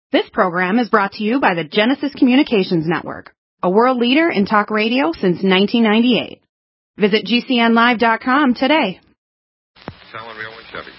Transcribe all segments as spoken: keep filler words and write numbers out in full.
This program is brought to you by the Genesis Communications Network, a world leader in talk radio since nineteen ninety-eight. Visit G C N live dot com today. Selling real with Chevy.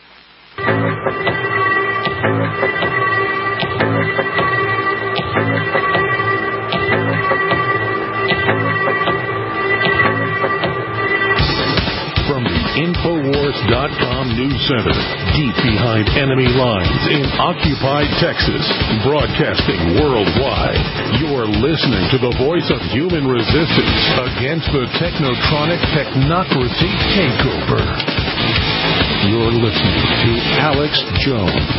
From the Infowars dot com News Center, deep behind enemy lines in occupied Texas, broadcasting worldwide, you're listening to the voice of human resistance against the technotronic technocracy takeover. You're listening to Alex Jones.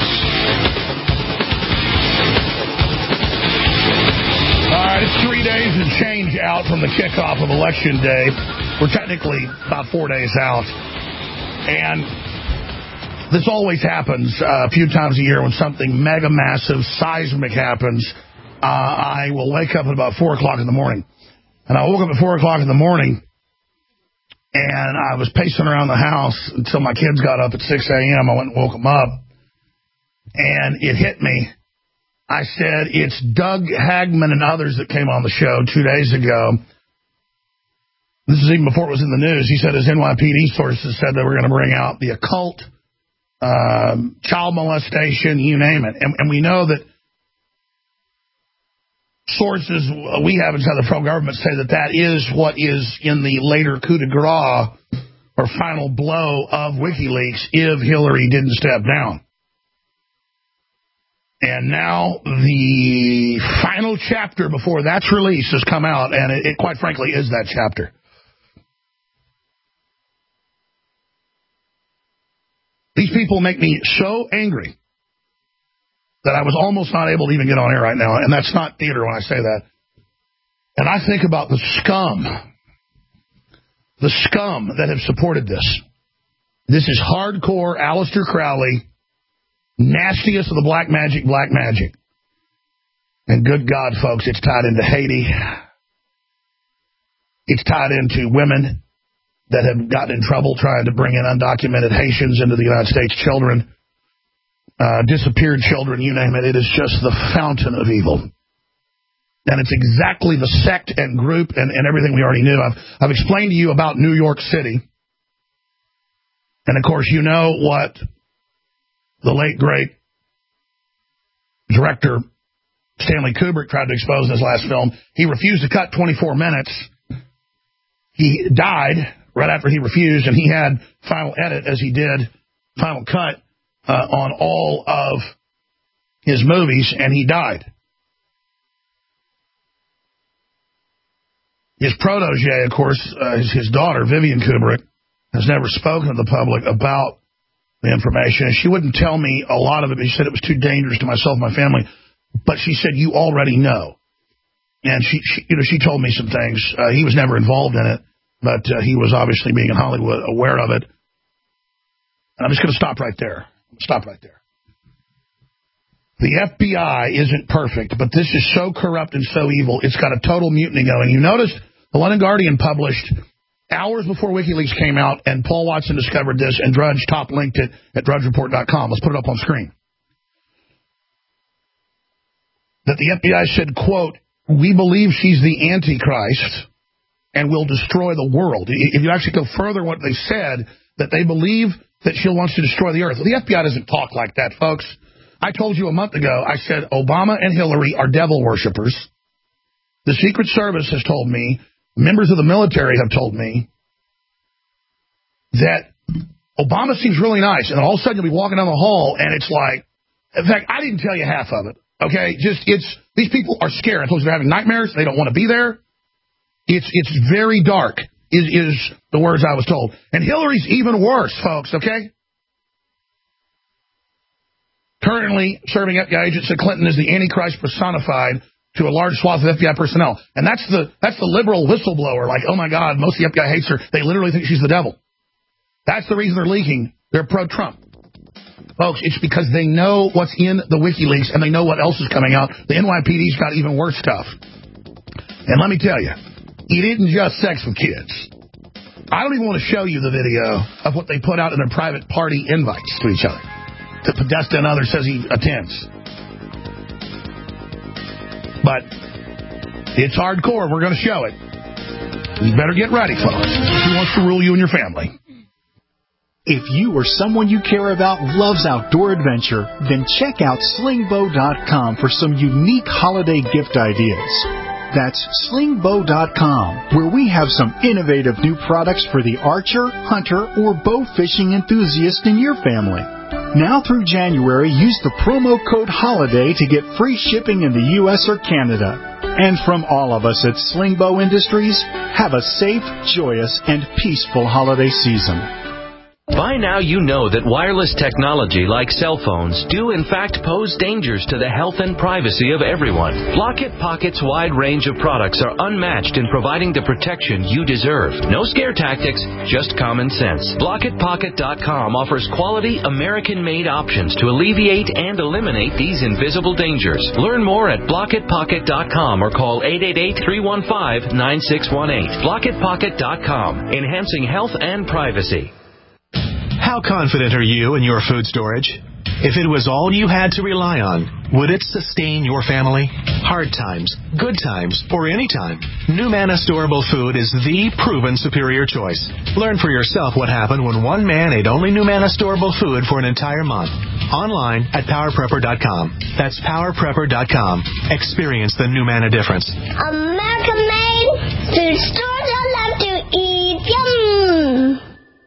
All right, it's three days and change out from the kickoff of Election Day. We're technically about four days out. And this always happens uh, a few times a year when something mega massive, seismic happens. Uh, I will wake up at about four o'clock in the morning. And I woke up at four o'clock in the morning, and I was pacing around the house until my kids got up at six a.m. I went and woke them up, and it hit me. I said, it's Doug Hagman and others that came on the show two days ago. This is even before it was in the news. He said his N Y P D sources said they were going to bring out the occult, um, child molestation, you name it. And, and we know that sources we have inside the pro-government say that that is what is in the later coup de grace or final blow of WikiLeaks if Hillary didn't step down. And now the final chapter before that's released has come out, and it, it quite frankly is that chapter. These people make me so angry that I was almost not able to even get on air right now, and that's not theater when I say that. And I think about the scum, the scum that have supported this. This is hardcore Aleister Crowley, nastiest of the black magic, black magic. And good God, folks, it's tied into Haiti. It's tied into women that have gotten in trouble trying to bring in undocumented Haitians into the United States, children, uh, disappeared children, you name it. It is just the fountain of evil. And it's exactly the sect and group and, and everything we already knew. I've, I've explained to you about New York City. And, of course, you know what the late, great director Stanley Kubrick tried to expose in his last film. He refused to cut twenty-four minutes. He died right after he refused, and he had final edit as he did final cut uh, on all of his movies, and he died. His protege, of course, uh, his, his daughter, Vivian Kubrick, has never spoken to the public about the information. And she wouldn't tell me a lot of it, but she said it was too dangerous to myself and my family. But she said, you already know. And she, she you know, she told me some things. Uh, he was never involved in it, but uh, he was obviously, being in Hollywood, aware of it. And I'm just going to stop right there. Stop right there. The F B I isn't perfect, but this is so corrupt and so evil, it's got a total mutiny going. You noticed the London Guardian published hours before WikiLeaks came out, and Paul Watson discovered this, and Drudge top linked it at drudge report dot com. Let's put it up on screen. That the F B I said, quote, we believe she's the Antichrist and will destroy the world. If you actually go further, what they said, that they believe that she wants to destroy the earth. Well, the F B I doesn't talk like that, folks. I told you a month ago, I said Obama and Hillary are devil worshippers. The Secret Service has told me, members of the military have told me, that Obama seems really nice, and all of a sudden you'll be walking down the hall, and it's like, in fact, I didn't tell you half of it. Okay, just it's these people are scared. I told you they're having nightmares. They don't want to be there. It's it's very dark. Is is the words I was told. And Hillary's even worse, folks. Okay. Currently serving F B I agents at Clinton is the Antichrist personified to a large swath of F B I personnel, and that's the that's the liberal whistleblower. Like, oh my God, most of the F B I hates her. They literally think she's the devil. That's the reason they're leaking. They're pro-Trump. Folks, it's because they know what's in the WikiLeaks and they know what else is coming out. The N Y P D's got even worse stuff. And let me tell you, it isn't just sex with kids. I don't even want to show you the video of what they put out in their private party invites to each other that Podesta and others says he attends. But it's hardcore. We're going to show it. You better get ready, folks. Who wants to rule you and your family? If you or someone you care about loves outdoor adventure, then check out sling bow dot com for some unique holiday gift ideas. That's sling bow dot com, where we have some innovative new products for the archer, hunter, or bow fishing enthusiast in your family. Now through January, use the promo code HOLIDAY to get free shipping in the U S or Canada. And from all of us at Sling Bow Industries, have a safe, joyous, and peaceful holiday season. By now you know that wireless technology like cell phones do in fact pose dangers to the health and privacy of everyone. Blocket Pocket's wide range of products are unmatched in providing the protection you deserve. No scare tactics, just common sense. Blocket Pocket dot com offers quality American-made options to alleviate and eliminate these invisible dangers. Learn more at Blocket Pocket dot com or call eight eight eight, three one five, nine six one eight. Blocket Pocket dot com, enhancing health and privacy. How confident are you in your food storage? If it was all you had to rely on, would it sustain your family? Hard times, good times, or any time, NuManna Storable Food is the proven superior choice. Learn for yourself what happened when one man ate only NuManna Storable Food for an entire month. Online at Power Prepper dot com. That's Power Prepper dot com. Experience the NuManna difference. American-made food stores I love to eat. Yum!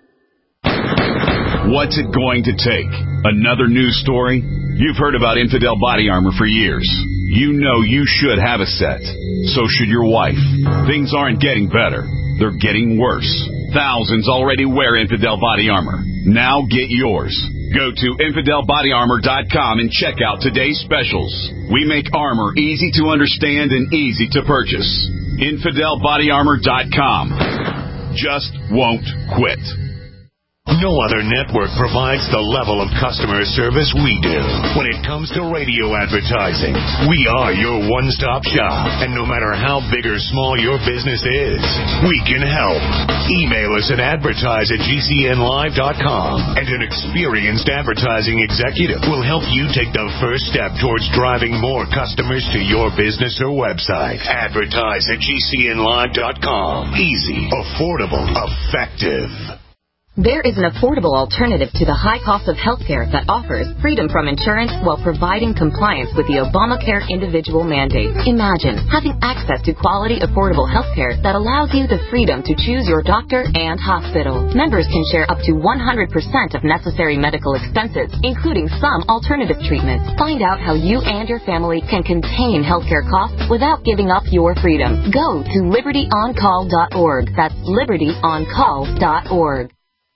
What's it going to take? Another news story? You've heard about Infidel Body Armor for years. You know you should have a set. So should your wife. Things aren't getting better. They're getting worse. Thousands already wear Infidel Body Armor. Now get yours. Go to Infidel Body Armor dot com and check out today's specials. We make armor easy to understand and easy to purchase. Infidel Body Armor dot com. Just won't quit. No other network provides the level of customer service we do. When it comes to radio advertising, we are your one-stop shop. And no matter how big or small your business is, we can help. Email us at advertise at G C N live dot com, and an experienced advertising executive will help you take the first step towards driving more customers to your business or website. Advertise at G C N live dot com. Easy, affordable, effective. There is an affordable alternative to the high cost of health care that offers freedom from insurance while providing compliance with the Obamacare individual mandate. Imagine having access to quality, affordable health care that allows you the freedom to choose your doctor and hospital. Members can share up to one hundred percent of necessary medical expenses, including some alternative treatments. Find out how you and your family can contain healthcare costs without giving up your freedom. Go to liberty on call dot org. That's liberty on call dot org.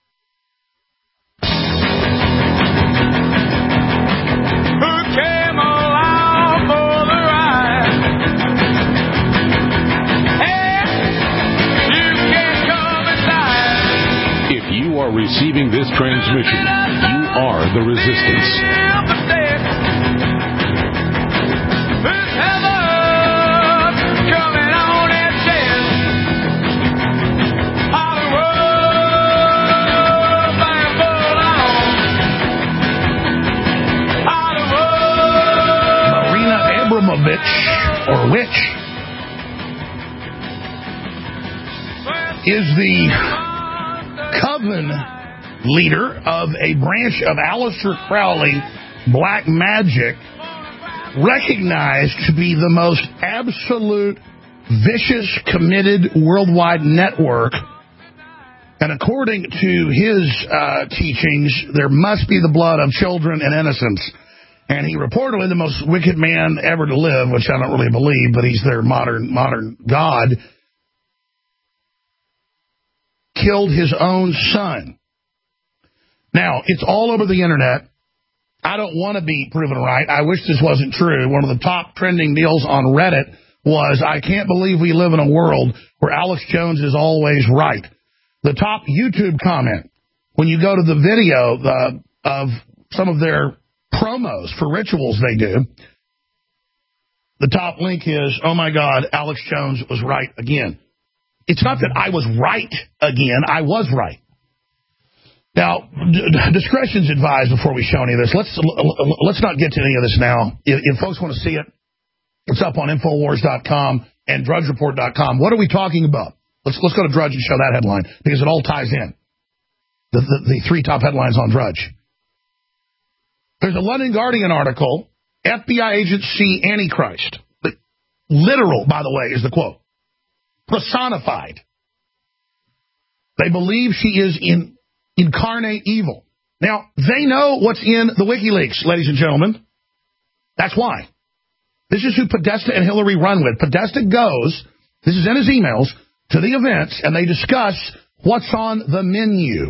Are receiving this transmission, you are the resistance. Marina Abramovich, or which, is the Coven leader of a branch of Aleister Crowley Black Magic, recognized to be the most absolute, vicious, committed worldwide network. And according to his uh, teachings, there must be the blood of children and innocents. And he reportedly the most wicked man ever to live, which I don't really believe, but he's their modern modern god, killed his own son. Now, it's all over the internet. I don't want to be proven right. I wish this wasn't true. One of the top trending deals on Reddit was, I can't believe we live in a world where Alex Jones is always right. The top YouTube comment, when you go to the video uh, of some of their promos for rituals they do, the top link is, oh my God, Alex Jones was right again. It's not that I was right again. I was right. Now, d- discretion's advised before we show any of this. Let's let's not get to any of this now. If, if folks want to see it, It's up on Infowars dot com and Drudge Report dot com. What are we talking about? Let's let's go to Drudge and show that headline, because it all ties in. The, the, the three top headlines on Drudge. There's a London Guardian article, F B I agents see Antichrist. Literal, by the way, is the quote. Personified. They believe she is in incarnate evil. Now, they know what's in the WikiLeaks, ladies and gentlemen. That's why. This is who Podesta and Hillary run with. Podesta goes, this is in his emails, to the events, and they discuss what's on the menu.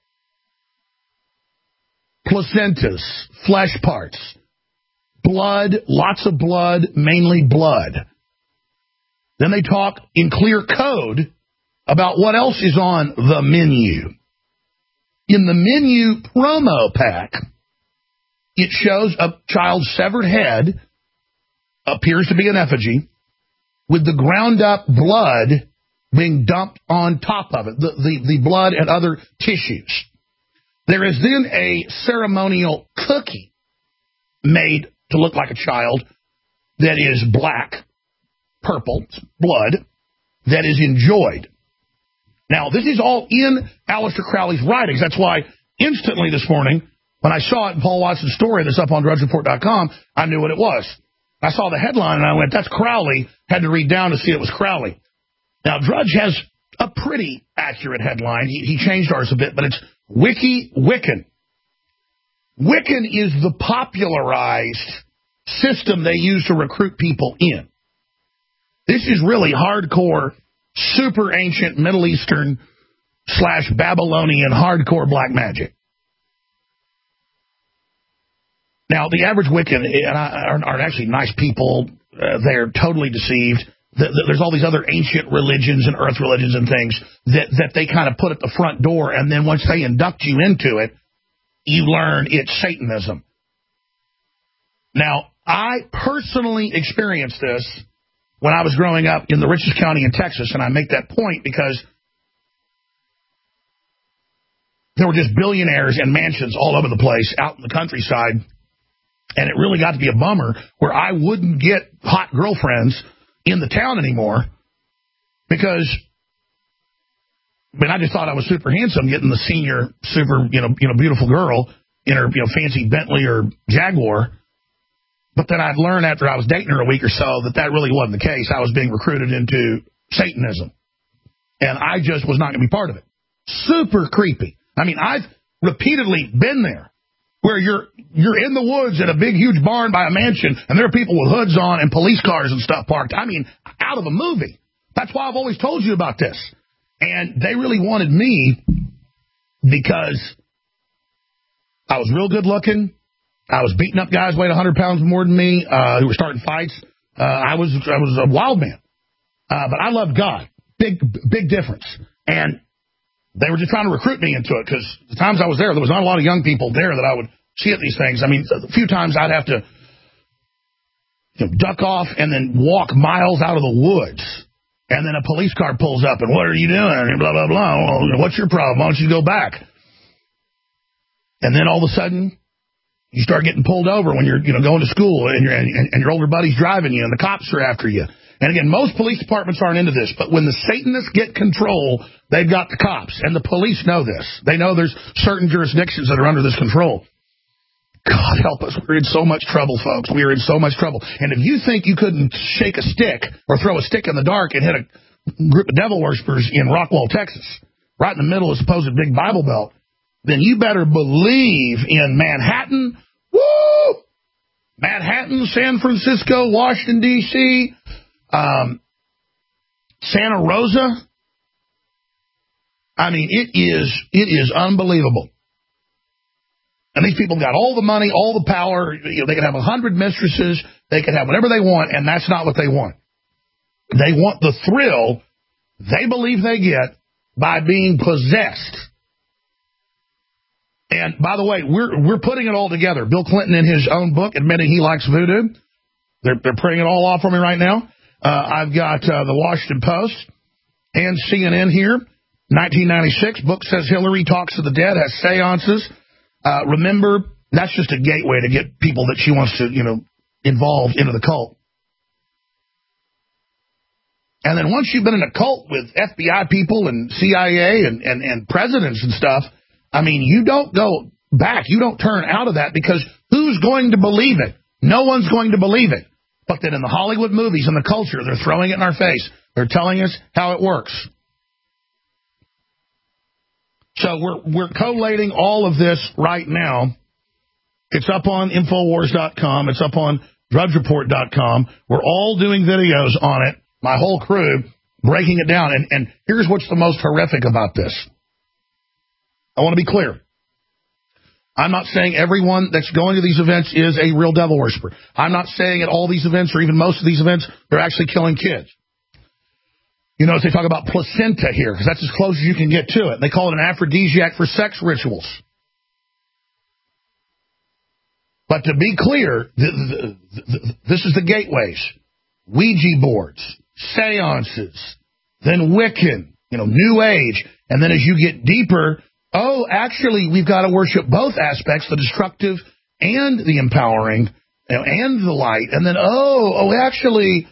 Placentas, flesh parts, blood, lots of blood, mainly blood. Then they talk in clear code about what else is on the menu. In the menu promo pack, it shows a child's severed head, appears to be an effigy, with the ground up blood being dumped on top of it, the, the, the blood and other tissues. There is then a ceremonial cookie made to look like a child that is black, purple, blood, that is enjoyed. Now, this is all in Aleister Crowley's writings. That's why instantly this morning, when I saw it in Paul Watson's story that's up on Drudge Report dot com, I knew what it was. I saw the headline and I went, that's Crowley. Had to read down to see it was Crowley. Now, Drudge has a pretty accurate headline. He, he changed ours a bit, but it's Wiki Wiccan. Wiccan is the popularized system they use to recruit people in. This is really hardcore, super ancient Middle Eastern slash Babylonian hardcore black magic. Now, the average Wiccan are, are actually nice people. Uh, they're totally deceived. The, the, there's all these other ancient religions and earth religions and things that, that they kind of put at the front door, and then once they induct you into it, you learn it's Satanism. Now, I personally experienced this when I was growing up in the richest county in Texas, and I make that point because there were just billionaires and mansions all over the place out in the countryside, and it really got to be a bummer where I wouldn't get hot girlfriends in the town anymore because, I mean, I just thought I was super handsome getting the senior, super, you know, you know, beautiful girl in her, you know, fancy Bentley or Jaguar. But then I'd learn after I was dating her a week or so that that really wasn't the case. I was being recruited into Satanism. And I just was not going to be part of it. Super creepy. I mean, I've repeatedly been there where you're you're in the woods at a big, huge barn by a mansion, and there are people with hoods on and police cars and stuff parked. I mean, out of a movie. That's why I've always told you about this. And they really wanted me because I was real good looking. I was beating up guys weighed one hundred pounds more than me uh, who were starting fights. Uh, I was I was a wild man. Uh, but I loved God. Big, big difference. And they were just trying to recruit me into it because the times I was there, there was not a lot of young people there that I would see at these things. I mean, a few times I'd have to you know, duck off and then walk miles out of the woods. And then a police car pulls up and, what are you doing? And blah, blah, blah. Well, what's your problem? Why don't you go back? And then all of a sudden, you start getting pulled over when you're, you know, going to school and, you're, and, and your older buddy's driving you and the cops are after you. And again, most police departments aren't into this, but when the Satanists get control, they've got the cops, and the police know this. They know there's certain jurisdictions that are under this control. God help us. We're in so much trouble, folks. We are in so much trouble. And if you think you couldn't shake a stick or throw a stick in the dark and hit a group of devil worshippers in Rockwall, Texas, right in the middle of the supposed big Bible Belt, then you better believe in Manhattan, woo! Manhattan, San Francisco, Washington, D C, um, Santa Rosa. I mean, it is it is unbelievable. And these people got all the money, all the power. You know, they could have a hundred mistresses. They could have whatever they want, and that's not what they want. They want the thrill they believe they get by being possessed. And by the way, we're we're putting it all together. Bill Clinton, in his own book, admitting he likes voodoo. They're they're printing it all off for me right now. Uh, I've got uh, the Washington Post and C N N here. nineteen ninety-six book says Hillary talks to the dead, has seances. Uh, remember, that's just a gateway to get people that she wants to, you know, involved into the cult. And then once you've been in a cult with F B I people and C I A and, and, and presidents and stuff, I mean, you don't go back. You don't turn out of that because who's going to believe it? No one's going to believe it. But then in the Hollywood movies and the culture, they're throwing it in our face. They're telling us how it works. So we're we're collating all of this right now. It's up on Infowars dot com. It's up on Drudge Report dot com. We're all doing videos on it, my whole crew, breaking it down. And, and here's what's the most horrific about this. I want to be clear. I'm not saying everyone that's going to these events is a real devil worshiper. I'm not saying at all these events or even most of these events, they're actually killing kids. You notice they talk about placenta here because that's as close as you can get to it. They call it an aphrodisiac for sex rituals. But to be clear, th- th- th- this is the gateways. Ouija boards, seances, then Wiccan, you know, New Age. And then as you get deeper, oh, actually, we've got to worship both aspects, the destructive and the empowering, you know, and the light. And then, oh, oh, actually...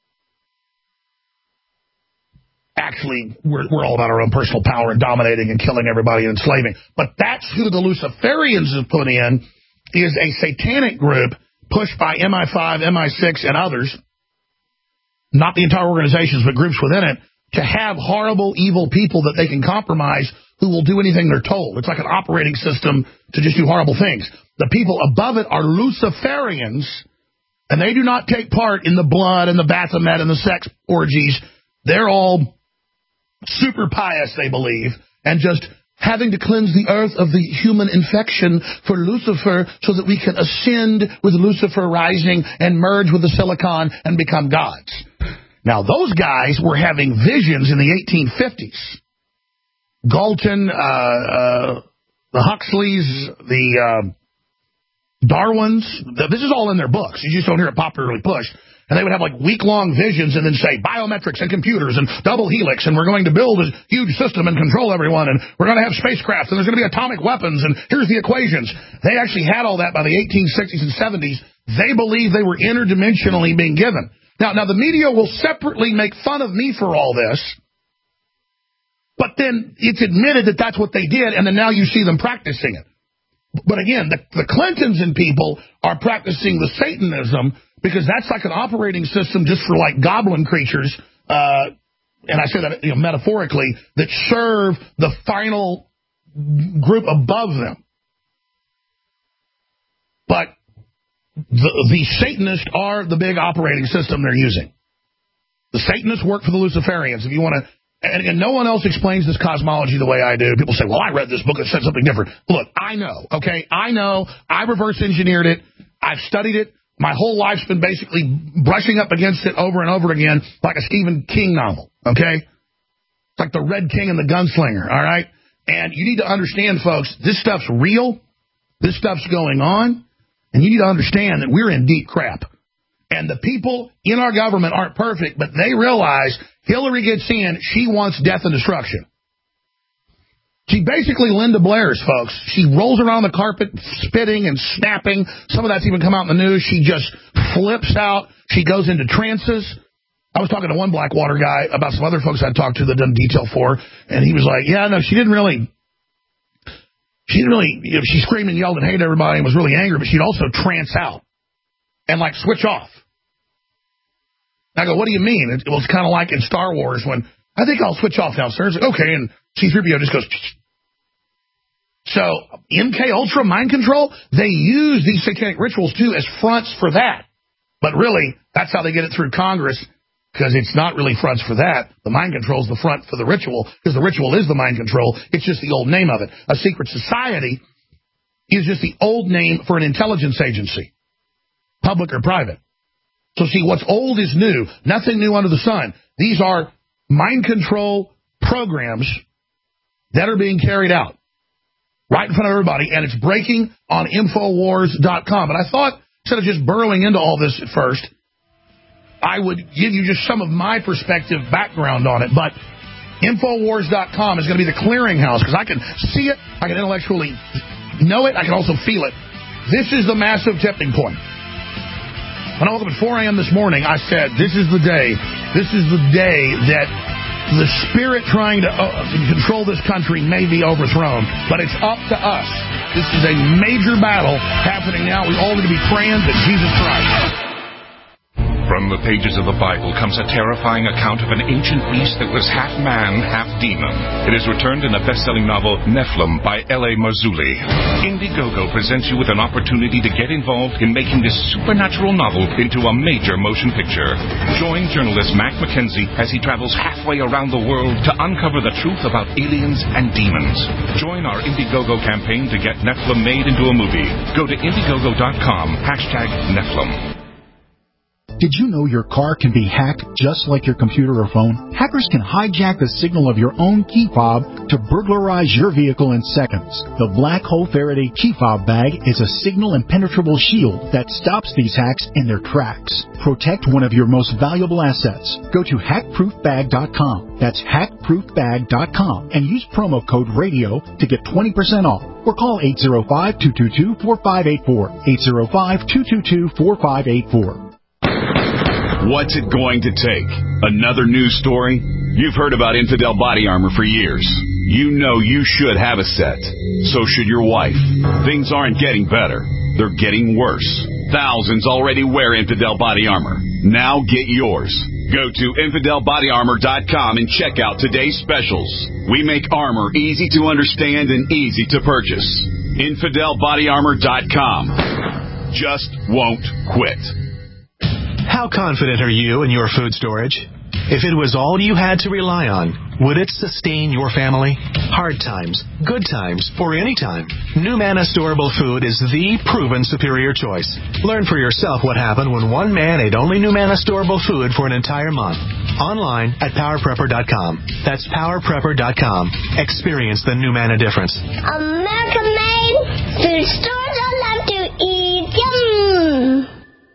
Actually, we're, we're all about our own personal power and dominating and killing everybody and enslaving. But that's who the Luciferians have put in, is a satanic group pushed by M I five, M I six, and others, not the entire organizations, but groups within it, to have horrible, evil people that they can compromise who will do anything they're told. It's like an operating system to just do horrible things. The people above it are Luciferians, and they do not take part in the blood and the Baphomet and the sex orgies. They're all super pious, they believe, and just having to cleanse the earth of the human infection for Lucifer so that we can ascend with Lucifer rising and merge with the silicon and become gods. Now, those guys were having visions in the eighteen fifties. Galton, uh, uh, the Huxleys, the uh, Darwins, this is all in their books. You just don't hear it popularly pushed. And they would have like week-long visions and then say biometrics and computers and double helix, and we're going to build a huge system and control everyone, and we're going to have spacecraft, and there's going to be atomic weapons, and here's the equations. They actually had all that by the eighteen sixties and seventies. They believed they were interdimensionally being given. Now, now the media will separately make fun of me for all this, but then it's admitted that that's what they did, and then now you see them practicing it. But again, the, the Clintons and people are practicing the Satanism because that's like an operating system just for like goblin creatures, uh, and I say that you know, metaphorically, that serve the final group above them. But the, the Satanists are the big operating system they're using. The Satanists work for the Luciferians. If you want to, and, and no one else explains this cosmology the way I do. People say, well, I read this book and said something different. Look, I know, okay? I know. I reverse engineered it. I've studied it. My whole life's been basically brushing up against it over and over again like a Stephen King novel, okay? It's like the Red King and the Gunslinger, all right? And you need to understand, folks, this stuff's real. This stuff's going on. And you need to understand that we're in deep crap. And the people in our government aren't perfect, but they realize Hillary gets in, she wants death and destruction. She basically Linda Blair's, folks. She rolls around the carpet spitting and snapping. Some of that's even come out in the news. She just flips out. She goes into trances. I was talking to one Blackwater guy about some other folks I talked to that done detail for, and he was like, yeah, no, she didn't really, she didn't really, you know, she screamed and yelled and hated everybody and was really angry, but she'd also trance out and, like, switch off. I go, what do you mean? It, it was kind of like in Star Wars when, I think I'll switch off now, sir. It's like, okay, and C three P O just goes. So M K Ultra mind control, they use these satanic rituals too as fronts for that. But really, that's how they get it through Congress, because it's not really fronts for that. The mind control is the front for the ritual, because the ritual is the mind control. It's just the old name of it. A secret society is just the old name for an intelligence agency, public or private. So see, what's old is new. Nothing new under the sun. These are mind control programs that are being carried out right in front of everybody, and it's breaking on Infowars dot com. But I thought, instead of just burrowing into all this at first, I would give you just some of my perspective background on it. But Infowars dot com is going to be the clearinghouse, because I can see it, I can intellectually know it, I can also feel it. This is the massive tipping point. When I woke up at four a.m. this morning, I said, this is the day This is the day that the spirit trying to uh, control this country may be overthrown, but it's up to us. This is a major battle happening now. We all need to be praying that Jesus Christ. From the pages of the Bible comes a terrifying account of an ancient beast that was half man, half demon. It is returned in the best-selling novel Nephilim by L A Marzulli. Indiegogo presents you with an opportunity to get involved in making this supernatural novel into a major motion picture. Join journalist Mac McKenzie as he travels halfway around the world to uncover the truth about aliens and demons. Join our Indiegogo campaign to get Nephilim made into a movie. Go to Indiegogo dot com, hashtag Nephilim. Did you know your car can be hacked just like your computer or phone? Hackers can hijack the signal of your own key fob to burglarize your vehicle in seconds. The Black Hole Faraday key fob bag is a signal impenetrable shield that stops these hacks in their tracks. Protect one of your most valuable assets. Go to hack proof bag dot com. That's hack proof bag dot com and use promo code RADIO to get twenty percent off. Or call eight zero five, two two two, four five eight four. eight zero five, two two two, four five eight four. What's it going to take? Another news story? You've heard about Infidel body armor for years. You know you should have a set. So should your wife. Things aren't getting better. They're getting worse. Thousands already wear Infidel body armor. Now get yours. Go to infidel body armor dot com and check out today's specials. We make armor easy to understand and easy to purchase. infidel body armor dot com. Just won't quit. How confident are you in your food storage? If it was all you had to rely on, would it sustain your family? Hard times, good times, or any time, NuManna Storable Food is the proven superior choice. Learn for yourself what happened when one man ate only NuManna Storable Food for an entire month. Online at power prepper dot com. That's power prepper dot com. Experience the NuManna difference. American made food stores I love to eat. Yum!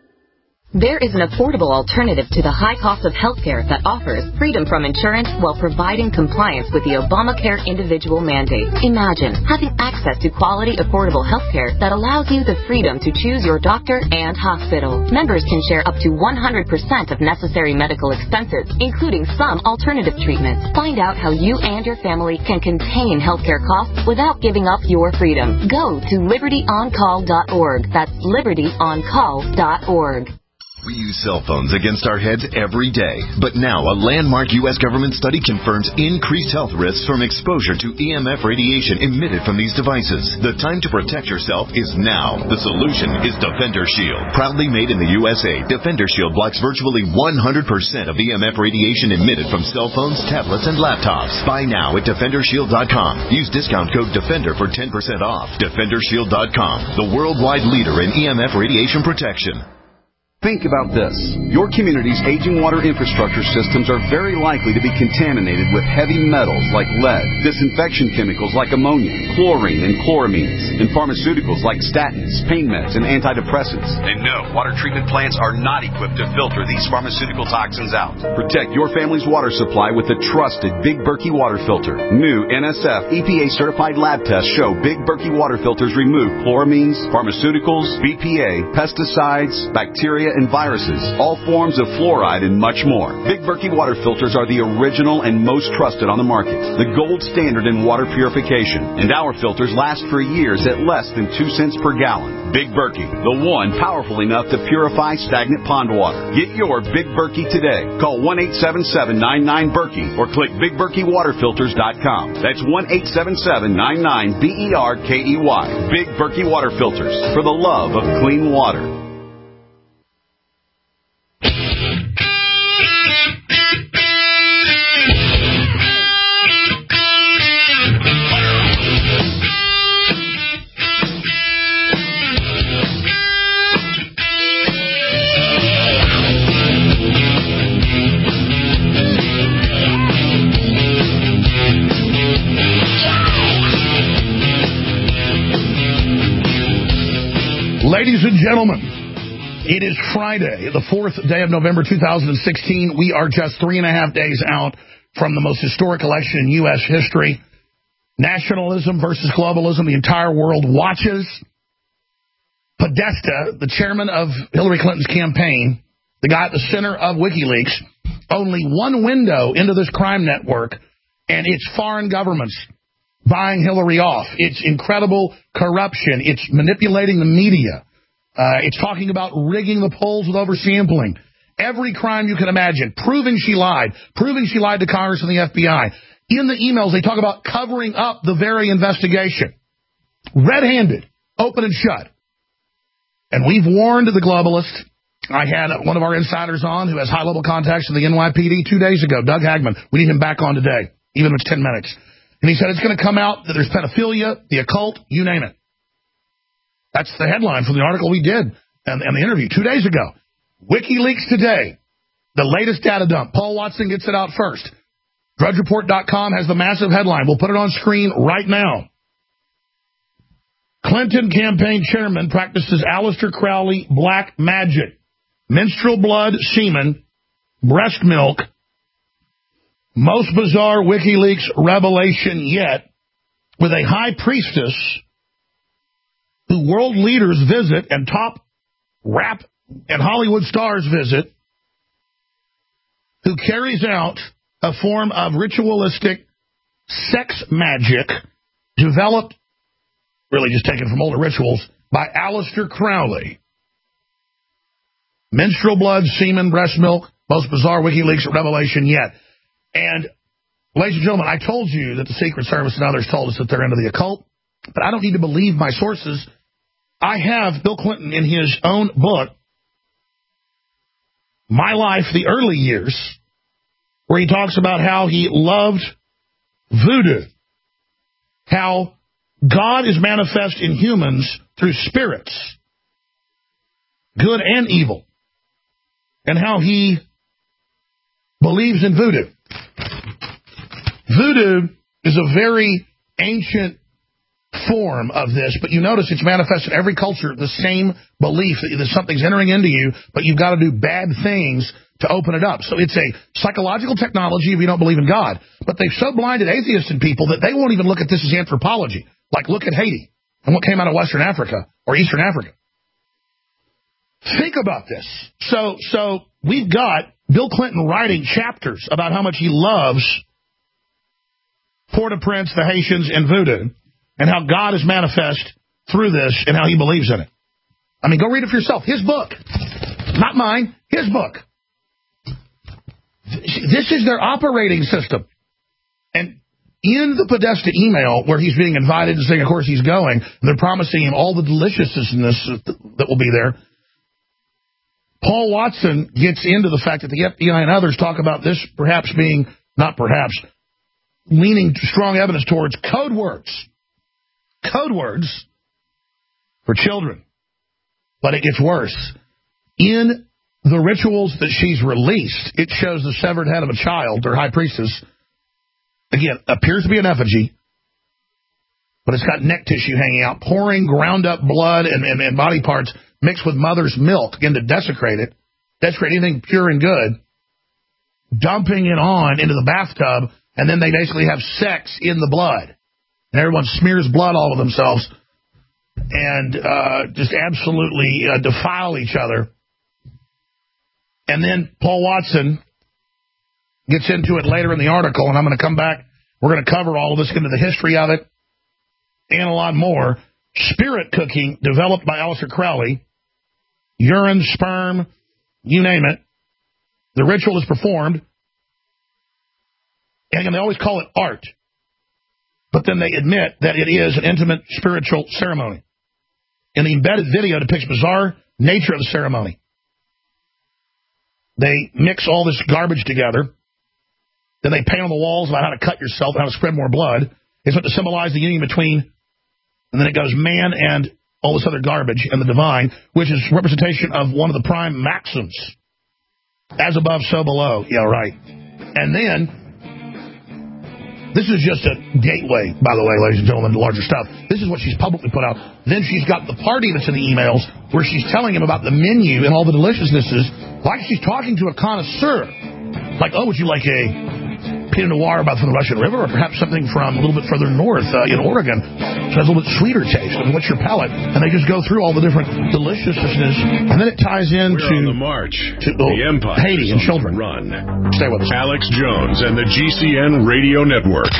There is an affordable alternative to the high cost of healthcare that offers freedom from insurance while providing compliance with the Obamacare individual mandate. Imagine having access to quality, affordable healthcare that allows you the freedom to choose your doctor and hospital. Members can share up to one hundred percent of necessary medical expenses, including some alternative treatments. Find out how you and your family can contain healthcare costs without giving up your freedom. Go to liberty on call dot org. That's liberty on call dot org. We use cell phones against our heads every day, but now a landmark U S government study confirms increased health risks from exposure to E M F radiation emitted from these devices. The time to protect yourself is now. The solution is Defender Shield. Proudly made in the U S A, Defender Shield blocks virtually one hundred percent of E M F radiation emitted from cell phones, tablets, and laptops. Buy now at defender shield dot com. Use discount code DEFENDER for ten percent off. defender shield dot com, the worldwide leader in E M F radiation protection. Think about this. Your community's aging water infrastructure systems are very likely to be contaminated with heavy metals like lead, disinfection chemicals like ammonia, chlorine, and chloramines, and pharmaceuticals like statins, pain meds, and antidepressants. And no, water treatment plants are not equipped to filter these pharmaceutical toxins out. Protect your family's water supply with the trusted Big Berkey water filter. New N S F E P A-certified lab tests show Big Berkey water filters remove chloramines, pharmaceuticals, B P A, pesticides, bacteria, and viruses, all forms of fluoride, and much more. Big Berkey water filters are the original and most trusted on the market, the gold standard in water purification, and our filters last for years at less than two cents per gallon. Big Berkey, the one powerful enough to purify stagnant pond water. Get your Big Berkey today. Call one eight seven seven, nine nine, Berkey or click big berkey water filters dot com. That's one eight seven seven, nine nine, B E R K E Y. Big Berkey water filters, for the love of clean water. Ladies and gentlemen, it is Friday, the fourth day of November two thousand sixteen. We are just three and a half days out from the most historic election in U S history. Nationalism versus globalism. The entire world watches. Podesta, the chairman of Hillary Clinton's campaign, the guy at the center of WikiLeaks, only one window into this crime network, and it's foreign governments buying Hillary off. It's incredible corruption. It's manipulating the media. Uh, it's talking about rigging the polls with oversampling. Every crime you can imagine, proving she lied, proving she lied to Congress and the F B I. In the emails, they talk about covering up the very investigation. Red-handed, open and shut. And we've warned the globalists. I had one of our insiders on who has high-level contacts in the N Y P D two days ago, Doug Hagman. We need him back on today, even if it's ten minutes. And he said it's going to come out that there's pedophilia, the occult, you name it. That's the headline from the article we did and, and the interview two days ago. WikiLeaks today, the latest data dump. Paul Watson gets it out first. Drudge Report dot com has the massive headline. We'll put it on screen right now. Clinton campaign chairman practices Aleister Crowley black magic. Menstrual blood, semen, breast milk. Most bizarre WikiLeaks revelation yet, with a high priestess who world leaders visit and top rap and Hollywood stars visit, who carries out a form of ritualistic sex magic developed, really just taken from older rituals, by Aleister Crowley. Menstrual blood, semen, breast milk, most bizarre WikiLeaks revelation yet. And, ladies and gentlemen, I told you that the Secret Service and others told us that they're into the occult, but I don't need to believe my sources. I have Bill Clinton in his own book, My Life, the Early Years, where he talks about how he loved voodoo, how God is manifest in humans through spirits, good and evil, and how he believes in voodoo. Voodoo is a very ancient form of this, but you notice it's manifest in every culture, the same belief that something's entering into you, but you've got to do bad things to open it up. So it's a psychological technology if you don't believe in God. But they've so blinded atheists and people that they won't even look at this as anthropology. Like, look at Haiti and what came out of Western Africa or Eastern Africa. Think about this. So, so we've got Bill Clinton writing chapters about how much he loves Port-au-Prince, the Haitians, and voodoo, and how God is manifest through this and how he believes in it. I mean, go read it for yourself. His book. Not mine. His book. This is their operating system. And in the Podesta email where he's being invited and saying, of course, he's going, and they're promising him all the deliciousness that will be there, Paul Watson gets into the fact that the F B I and others talk about this perhaps being, not perhaps, leaning strong evidence towards code words. Code words for children. But it gets worse. In the rituals that she's released, it shows the severed head of a child, or high priestess. Again, appears to be an effigy, but it's got neck tissue hanging out, pouring ground up blood and, and, and body parts mixed with mother's milk, again, to desecrate it, desecrate anything pure and good, dumping it on into the bathtub, and then they basically have sex in the blood. And everyone smears blood all over themselves and uh, just absolutely uh, defile each other. And then Paul Watson gets into it later in the article, and I'm going to come back. We're going to cover all of this, get into the history of it, and a lot more. Spirit cooking developed by Aleister Crowley. Urine, sperm, you name it. The ritual is performed. And again, they always call it art. But then they admit that it is an intimate spiritual ceremony. And the embedded video depicts bizarre nature of the ceremony. They mix all this garbage together. Then they paint on the walls about how to cut yourself and how to spread more blood. It's meant to symbolize the union between, and then it goes man and all this other garbage and the divine, which is representation of one of the prime maxims. As above, so below. Yeah, right. And then, this is just a gateway, by the way, ladies and gentlemen, to larger stuff. This is what she's publicly put out. Then she's got the party that's in the emails where she's telling him about the menu and all the deliciousnesses, like she's talking to a connoisseur. Like, oh, would you like a Pinot Noir about from the Russian River, or perhaps something from a little bit further north uh, in Oregon. So it has a little bit sweeter taste. I mean, what's your palate? And they just go through all the different deliciousnesses, and then it ties into We're on the march to oh, the Empire Haiti and children. Run. Stay with us. Alex Jones and the G C N Radio Network.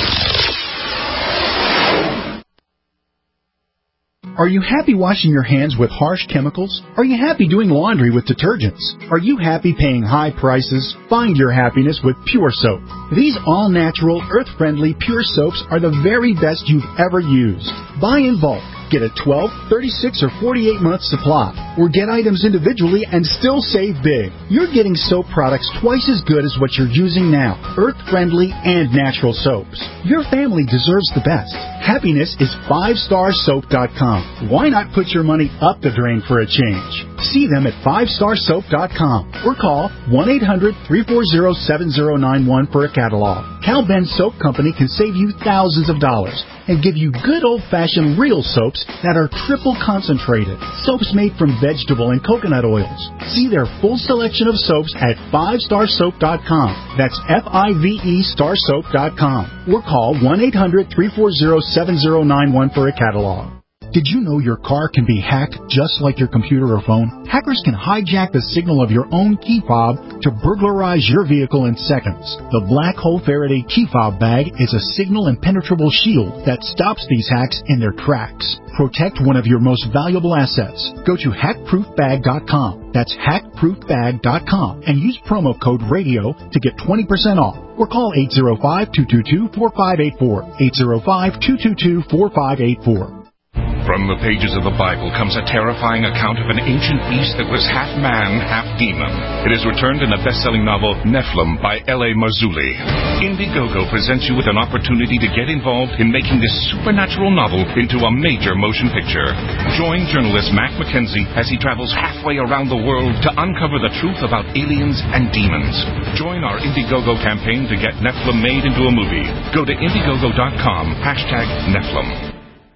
Are you happy washing your hands with harsh chemicals? Are you happy doing laundry with detergents? Are you happy paying high prices? Find your happiness with Pure Soap. These all-natural, earth-friendly Pure Soaps are the very best you've ever used. Buy in bulk. Get a twelve, thirty-six, or forty-eight month supply, or get items individually and still save big. You're getting soap products twice as good as what you're using now, earth-friendly and natural soaps. Your family deserves the best. Happiness is five star soap dot com. Why not put your money up the drain for a change? See them at five star soap dot com or call one eight hundred, three four zero, seven zero nine one for a catalog. Cal Ben Soap Company can save you thousands of dollars and give you good old-fashioned real soaps that are triple concentrated. Soaps made from vegetable and coconut oils. See their full selection of soaps at five star soap dot com. That's F I V E star soap dot com. Or call one eight hundred, three four zero, seven zero nine one for a catalog. Did you know your car can be hacked just like your computer or phone? Hackers can hijack the signal of your own key fob to burglarize your vehicle in seconds. The Black Hole Faraday key fob bag is a signal impenetrable shield that stops these hacks in their tracks. Protect one of your most valuable assets. Go to hack proof bag dot com. That's hack proof bag dot com and use promo code RADIO to get twenty percent off. Or call eight zero five, two two two, four five eight four. eight zero five, two two two, four five eight four. From the pages of the Bible comes a terrifying account of an ancient beast that was half man, half demon. It is returned in the best-selling novel Nephilim by L A Marzulli. Indiegogo presents you with an opportunity to get involved in making this supernatural novel into a major motion picture. Join journalist Mac McKenzie as he travels halfway around the world to uncover the truth about aliens and demons. Join our Indiegogo campaign to get Nephilim made into a movie. Go to Indiegogo dot com, hashtag Nephilim.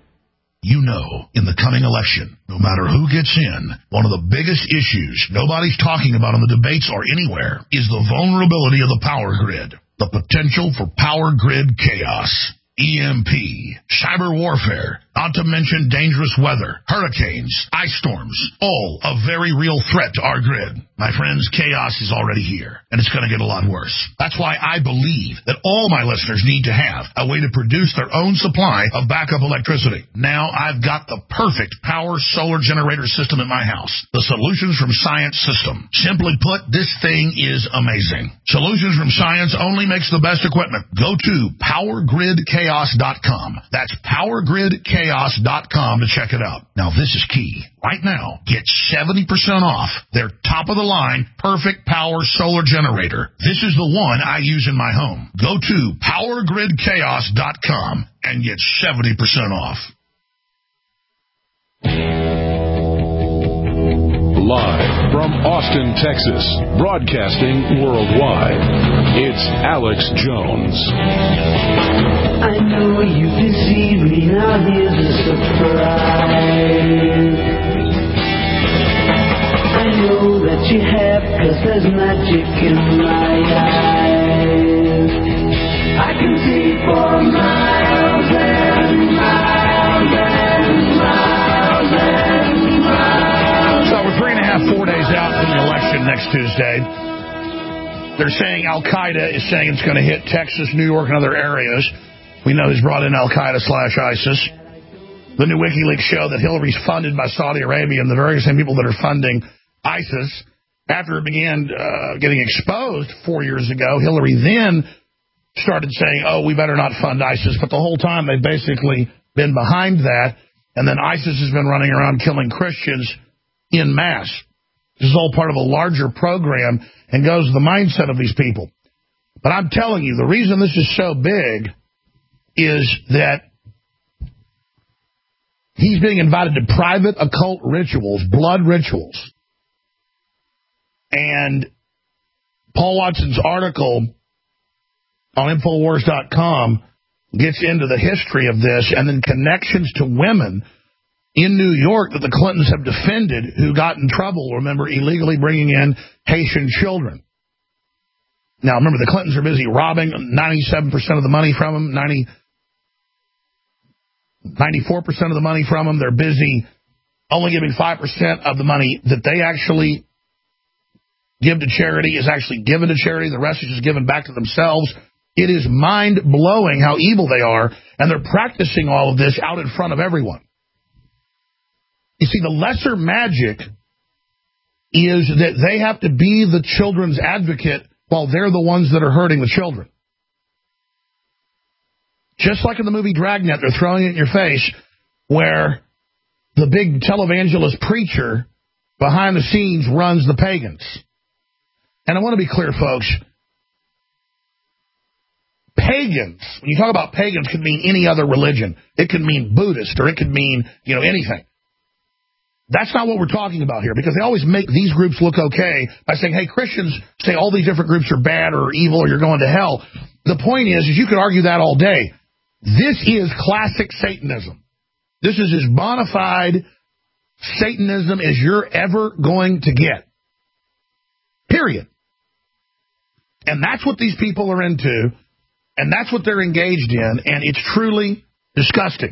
You know, in the coming election, no matter who gets in, one of the biggest issues nobody's talking about in the debates or anywhere is the vulnerability of the power grid, the potential for power grid chaos. E M P, cyber warfare, not to mention dangerous weather, hurricanes, ice storms, all a very real threat to our grid. My friends, chaos is already here, and it's going to get a lot worse. That's why I believe that all my listeners need to have a way to produce their own supply of backup electricity. Now I've got the perfect power solar generator system at my house. The Solutions from Science system. Simply put, this thing is amazing. Solutions from Science only makes the best equipment. Go to power grid chaos dot com. That's power grid chaos dot com to check it out. Now this is key. Right now, get seventy percent off their top-of-the-line perfect power solar generator. This is the one I use in my home. Go to power grid chaos dot com and get seventy percent off. Live from Austin, Texas, broadcasting worldwide, it's Alex Jones. I know you deceived me, now here's a surprise. I know that you have, cause there's magic in my eyes. I can see for miles and miles and miles and miles. So we're three and a half, four days out from the election next Tuesday. They're saying Al-Qaeda is saying it's going to hit Texas, New York, and other areas. We know he's brought in Al-Qaeda slash ISIS. The new WikiLeaks show that Hillary's funded by Saudi Arabia and the very same people that are funding ISIS. After it began uh, getting exposed four years ago, Hillary then started saying, oh, we better not fund ISIS. But the whole time they've basically been behind that. And then ISIS has been running around killing Christians en masse. This is all part of a larger program and goes to the mindset of these people. But I'm telling you, the reason this is so big is that he's being invited to private occult rituals, blood rituals. And Paul Watson's article on Infowars dot com gets into the history of this and then connections to women in New York that the Clintons have defended who got in trouble, remember, illegally bringing in Haitian children. Now, remember, the Clintons are busy robbing ninety-seven percent of the money from them, ninety, ninety-four percent of the money from them. They're busy only giving five percent of the money that they actually give to charity is actually given to charity. The rest is just given back to themselves. It is mind-blowing how evil they are, and they're practicing all of this out in front of everyone. You see, the lesser magic is that they have to be the children's advocate while they're the ones that are hurting the children. Just like in the movie Dragnet, they're throwing it in your face, where the big televangelist preacher behind the scenes runs the pagans. And I want to be clear, folks. Pagans, when you talk about pagans, could mean any other religion. It could mean Buddhist, or it could mean, you know, anything. That's not what we're talking about here, because they always make these groups look okay by saying, hey, Christians say all these different groups are bad or evil or you're going to hell. The point is, is you could argue that all day. This is classic Satanism. This is as bona fide Satanism as you're ever going to get. Period. And that's what these people are into, and that's what they're engaged in, and it's truly disgusting.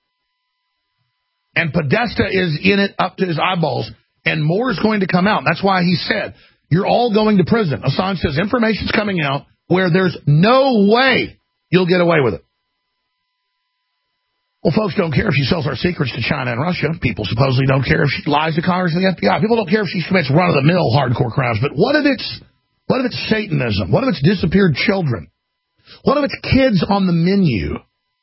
And Podesta is in it up to his eyeballs, and more is going to come out. That's why he said, you're all going to prison. Assange says information's coming out where there's no way you'll get away with it. Well, folks don't care if she sells our secrets to China and Russia. People supposedly don't care if she lies to Congress and the F B I. People don't care if she commits run-of-the-mill hardcore crimes. But what if it's, what if it's Satanism? What if it's disappeared children? What if it's kids on the menu?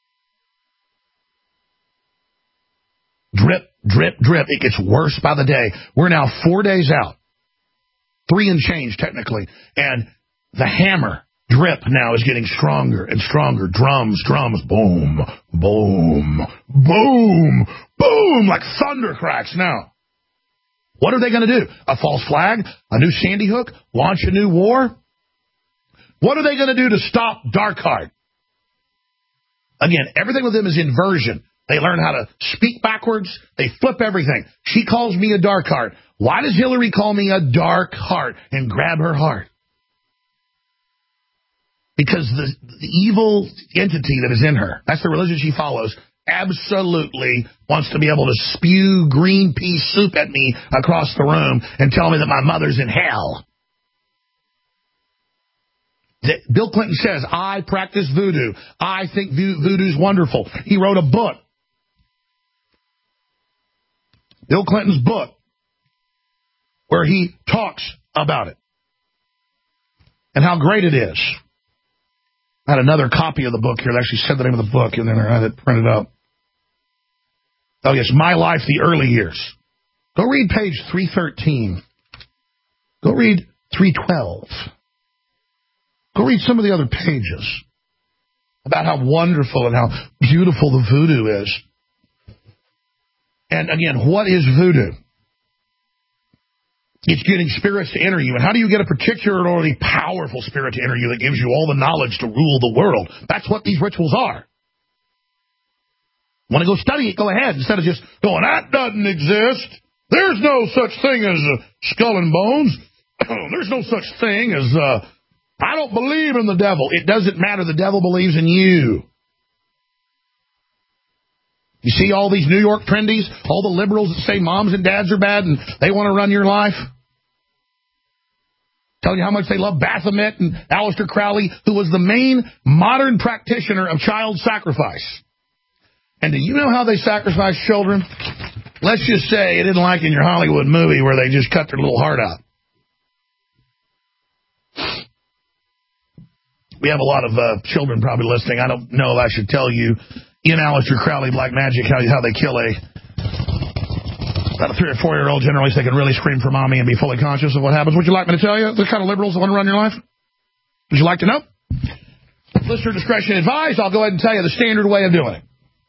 Drip, drip, drip. It gets worse by the day. We're now four days out. Three and change, technically. And the hammer, drip, now is getting stronger and stronger. Drums, drums, boom, boom, boom, boom, like thunder cracks now. What are they going to do? A false flag? A new Sandy Hook? Launch a new war? What are they going to do to stop Darkheart? Again, everything with them is inversion. They learn how to speak backwards. They flip everything. She calls me a dark heart. Why does Hillary call me a dark heart and grab her heart? Because the, the evil entity that is in her, that's the religion she follows, absolutely wants to be able to spew green pea soup at me across the room and tell me that my mother's in hell. Bill Clinton says, I practice voodoo. I think voodoo's wonderful. He wrote a book. Bill Clinton's book, where he talks about it and how great it is. I had another copy of the book here that actually said the name of the book, and then I had it printed up. Oh, yes, My Life, the Early Years. Go read page three thirteen. Go read three twelve. Go read some of the other pages about how wonderful and how beautiful the voodoo is. And again, what is voodoo? It's getting spirits to enter you. And how do you get a particularly powerful spirit to enter you that gives you all the knowledge to rule the world? That's what these rituals are. Want to go study it? Go ahead. Instead of just going, that doesn't exist. There's no such thing as uh, skull and bones. There's no such thing as, uh, I don't believe in the devil. It doesn't matter. The devil believes in you. You see all these New York trendies, all the liberals that say moms and dads are bad and they want to run your life? Telling you how much they love Baphomet and Aleister Crowley, who was the main modern practitioner of child sacrifice. And do you know how they sacrifice children? Let's just say it didn't like in your Hollywood movie where they just cut their little heart out. We have a lot of uh, children probably listening. I don't know if I should tell you in Aleister Crowley Black Magic how, how they kill a about a three or four year old generally so they can really scream for mommy and be fully conscious of what happens. Would you like me to tell you the kind of liberals that want to run your life? Would you like to know? Listener discretion advised. I'll go ahead and tell you the standard way of doing it.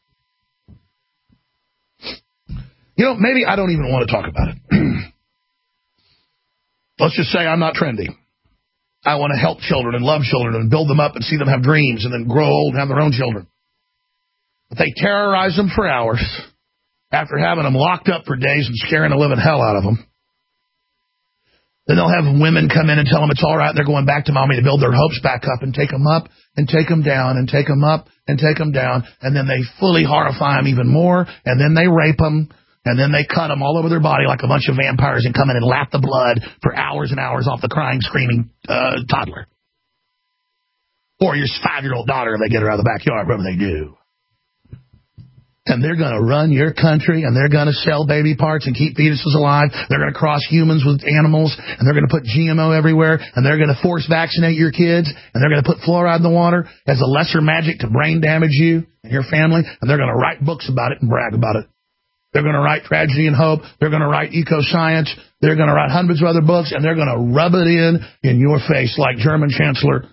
You know, maybe I don't even want to talk about it. Let's just say I'm not trendy. I want to help children and love children and build them up and see them have dreams and then grow old and have their own children. But they terrorize them for hours after having them locked up for days and scaring the living hell out of them. Then they'll have women come in and tell them it's all right. They're going back to mommy to build their hopes back up and take them up and take them down and take them up and take them down. And then they fully horrify them even more. And then they rape them. And then they cut them all over their body like a bunch of vampires and come in and lap the blood for hours and hours off the crying, screaming uh, toddler. Or your five-year-old daughter if they get her out of the backyard, whatever they do. And they're going to run your country, and they're going to sell baby parts and keep fetuses alive. They're going to cross humans with animals, and they're going to put G M O everywhere, and they're going to force vaccinate your kids, and they're going to put fluoride in the water as a lesser magic to brain damage you and your family, and they're going to write books about it and brag about it. They're going to write Tragedy and Hope. They're going to write Eco-Science. They're going to write hundreds of other books, and they're going to rub it in in your face like German Chancellor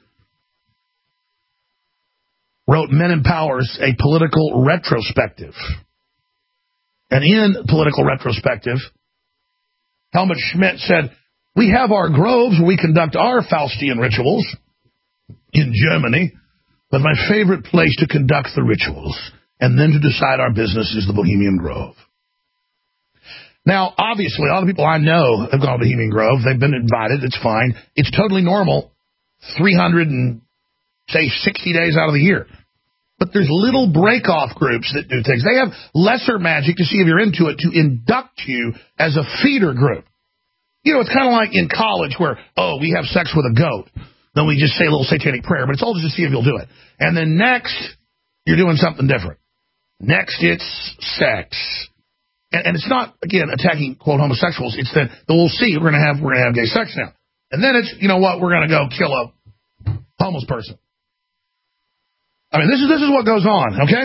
wrote Men in Powers, a political retrospective. And in political retrospective, Helmut Schmidt said, we have our groves where we conduct our Faustian rituals in Germany, but my favorite place to conduct the rituals and then to decide our business is the Bohemian Grove. Now, obviously, all the people I know have gone to Bohemian Grove. They've been invited. It's fine. It's totally normal three hundred and, say, sixty days out of the year. But there's little break-off groups that do things. They have lesser magic to see if you're into it, to induct you as a feeder group. You know, it's kind of like in college where, oh, we have sex with a goat. Then we just say a little satanic prayer, but it's all just to see if you'll do it. And then next, you're doing something different. Next, it's sex. And, and it's not, again, attacking, quote, homosexuals. It's that we'll see, we're going to have we're gonna have gay sex now. And then it's, you know what, we're going to go kill a homeless person. I mean, this is this is what goes on, okay?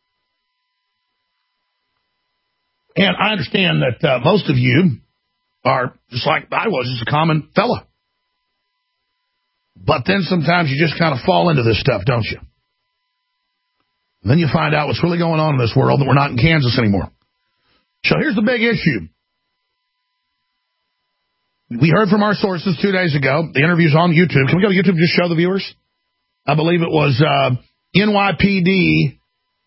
And I understand that uh, most of you are just like I was, just a common fella. But then sometimes you just kind of fall into this stuff, don't you? And then you find out what's really going on in this world, that we're not in Kansas anymore. So here's the big issue. We heard from our sources two days ago. The interview's on YouTube. Can we go to YouTube and just show the viewers? I believe it was uh, N Y P D,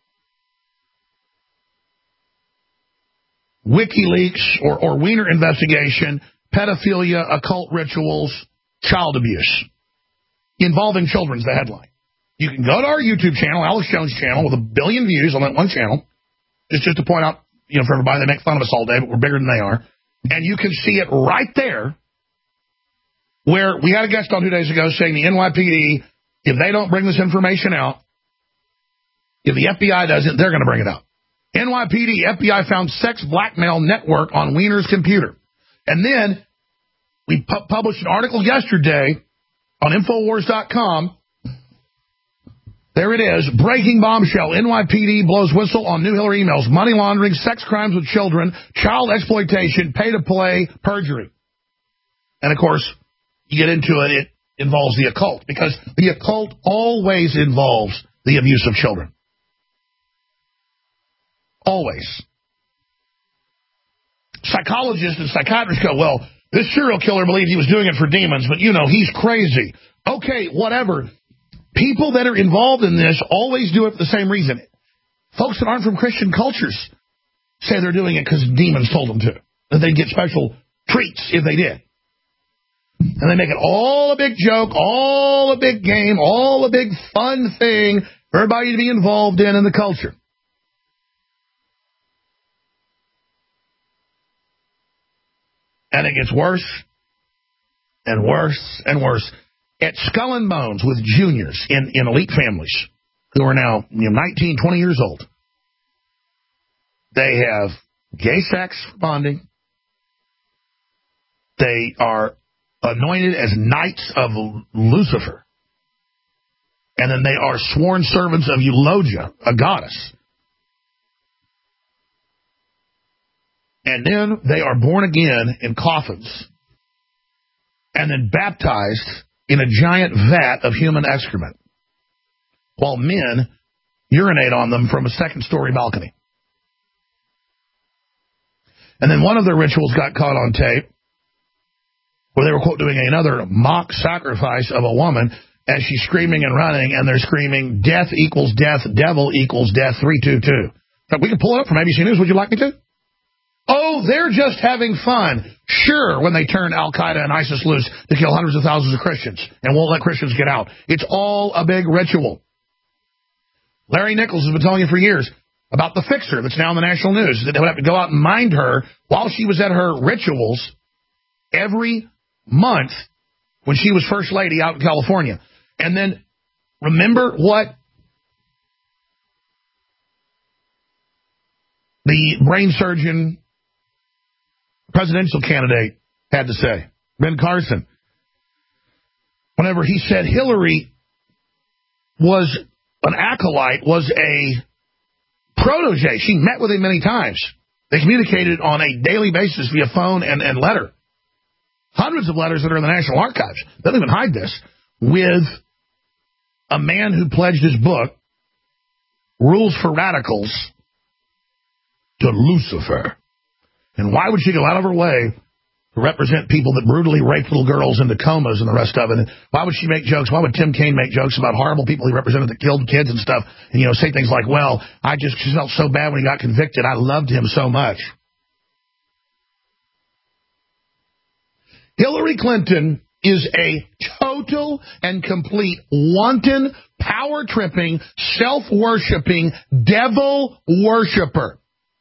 WikiLeaks, or, or Wiener investigation, pedophilia, occult rituals, child abuse involving children's the headline. You can go to our YouTube channel, Alex Jones channel, with a billion views on that one channel. Just, just to point out, you know, for everybody, they make fun of us all day, but we're bigger than they are. And you can see it right there where we had a guest on two days ago saying the N Y P D, if they don't bring this information out, if the F B I doesn't, they're going to bring it out. N Y P D, F B I found sex blackmail network on Wiener's computer. And then we pu- published an article yesterday on Infowars dot com. There it is. Breaking bombshell. N Y P D blows whistle on New Hiller emails. Money laundering, sex crimes with children, child exploitation, pay-to-play, perjury. And, of course, you get into it, it involves the occult. Because the occult always involves the abuse of children. Always. Psychologists and psychiatrists go, well, this serial killer believed he was doing it for demons, but, you know, he's crazy. Okay, whatever. People that are involved in this always do it for the same reason. Folks that aren't from Christian cultures say they're doing it because demons told them to. That they'd get special treats if they did. And they make it all a big joke, all a big game, all a big fun thing for everybody to be involved in in the culture. And it gets worse and worse and worse. At Skull and Bones with juniors in, in elite families who are now you know, nineteen, twenty years old, they have gay sex for bonding. They are anointed as knights of Lucifer. And then they are sworn servants of Eulogia, a goddess. And then they are born again in coffins and then baptized in a giant vat of human excrement, while men urinate on them from a second-story balcony. And then one of their rituals got caught on tape, where they were, quote, doing another mock sacrifice of a woman as she's screaming and running, and they're screaming, death equals death, devil equals death, three two two. We can pull it up from A B C News. Would you like me to? Oh, they're just having fun. Sure, when they turn Al-Qaeda and ISIS loose to kill hundreds of thousands of Christians and won't let Christians get out. It's all a big ritual. Larry Nichols has been telling you for years about the fixer that's now in the national news, that they would have to go out and mind her while she was at her rituals every month when she was First Lady out in California. And then remember what the brain surgeon presidential candidate had to say, Ben Carson, whenever he said Hillary was an acolyte, was a protege. She met with him many times. They communicated on a daily basis via phone and, and letter. Hundreds of letters that are in the National Archives. They don't even hide this. With a man who pledged his book, Rules for Radicals, to Lucifer. And why would she go out of her way to represent people that brutally raped little girls into comas and the rest of it? And why would she make jokes? Why would Tim Kaine make jokes about horrible people he represented that killed kids and stuff? And, you know, say things like, well, I just felt so bad when he got convicted. I loved him so much. Hillary Clinton is a total and complete wanton, power-tripping, self-worshipping, devil worshiper.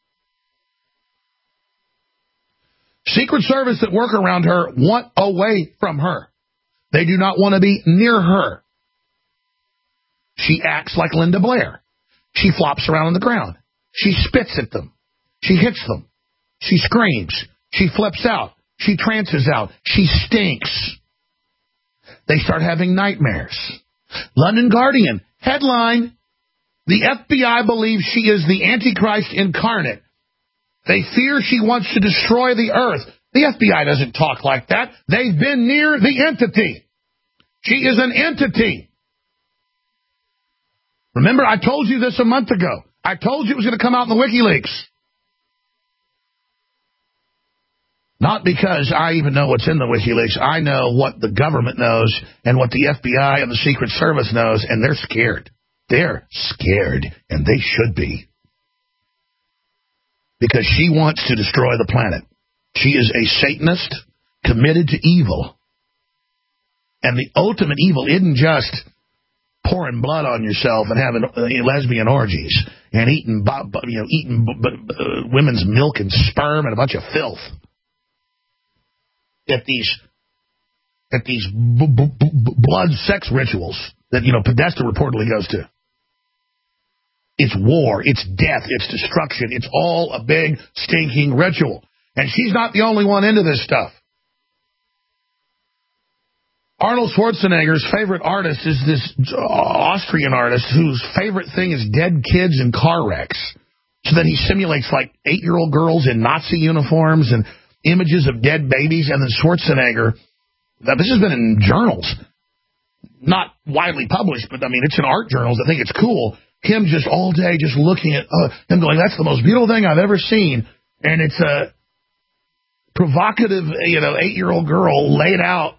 Secret Service that work around her want away from her. They do not want to be near her. She acts like Linda Blair. She flops around on the ground. She spits at them. She hits them. She screams. She flips out. She trances out. She stinks. They start having nightmares. London Guardian, headline, the F B I believes she is the Antichrist incarnate. They fear she wants to destroy the earth. The F B I doesn't talk like that. They've been near the entity. She is an entity. Remember, I told you this a month ago. I told you it was going to come out in the WikiLeaks. Not because I even know what's in the WikiLeaks. I know what the government knows and what the F B I and the Secret Service knows, and they're scared. They're scared, and they should be. Because she wants to destroy the planet. She is a Satanist committed to evil. And the ultimate evil isn't just pouring blood on yourself and having uh, lesbian orgies and eating, you know, eating uh, women's milk and sperm and a bunch of filth. At these, at these b- b- b- blood sex rituals that, you know, Podesta reportedly goes to. It's war, it's death, it's destruction. It's all a big, stinking ritual. And she's not the only one into this stuff. Arnold Schwarzenegger's favorite artist is this Austrian artist whose favorite thing is dead kids in car wrecks. So that he simulates like eight-year-old girls in Nazi uniforms and images of dead babies. And then Schwarzenegger, now this has been in journals, not widely published, but I mean, it's in art journals. I think it's cool. Him just all day just looking at uh, him going, that's the most beautiful thing I've ever seen. And it's a provocative, you know, eight-year-old girl laid out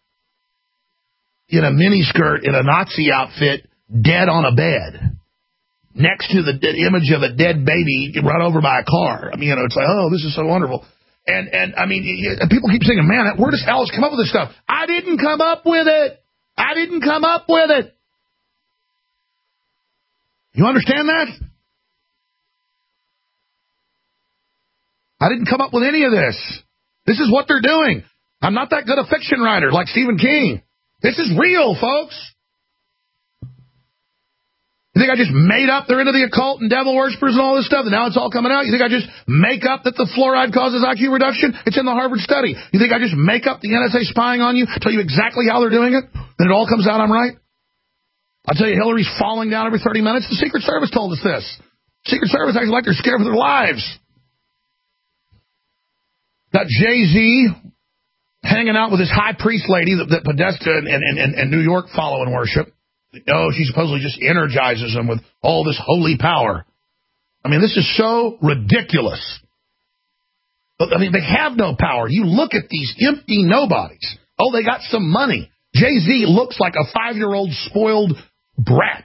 in a miniskirt in a Nazi outfit, dead on a bed, next to the dead image of a dead baby run over by a car. I mean, you know, it's like, oh, this is so wonderful. And, and I mean, people keep saying, man, where does Alice come up with this stuff? I didn't come up with it. I didn't come up with it. You understand that? I didn't come up with any of this. This is what they're doing. I'm not that good a fiction writer like Stephen King. This is real, folks. You think I just made up they're into the occult and devil worshippers and all this stuff, and now it's all coming out? You think I just make up that the fluoride causes I Q reduction? It's in the Harvard study. You think I just make up the N S A spying on you, tell you exactly how they're doing it, then it all comes out I'm right? I'll tell you, Hillary's falling down every thirty minutes. The Secret Service told us this. Secret Service acts like they're scared for their lives. Got Jay-Z hanging out with this high priest lady that, that Podesta and, and, and, and New York follow and worship. Oh, she supposedly just energizes them with all this holy power. I mean, this is so ridiculous. But, I mean, they have no power. You look at these empty nobodies. Oh, they got some money. Jay-Z looks like a five-year-old spoiled brat.